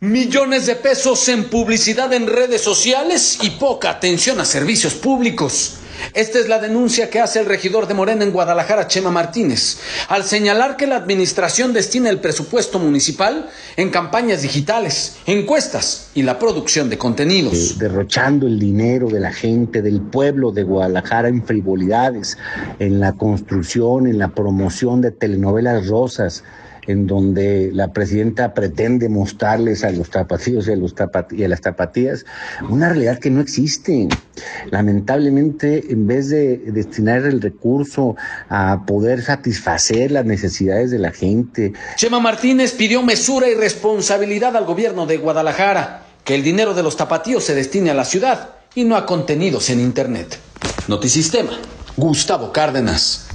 Millones de pesos en publicidad en redes sociales y poca atención a servicios públicos. Esta es la denuncia que hace el regidor de Morena en Guadalajara, Chema Martínez, al señalar que la administración destina el presupuesto municipal en campañas digitales, encuestas y la producción de contenidos. Derrochando el dinero de la gente, del pueblo de Guadalajara en frivolidades, en la construcción, en la promoción de telenovelas rosas, en donde la presidenta pretende mostrarles a los tapatíos y a las tapatías una realidad que no existe. Lamentablemente, en vez de destinar el recurso a poder satisfacer las necesidades de la gente. Chema Martínez pidió mesura y responsabilidad al gobierno de Guadalajara, que el dinero de los tapatíos se destine a la ciudad y no a contenidos en internet. Notisistema, Gustavo Cárdenas.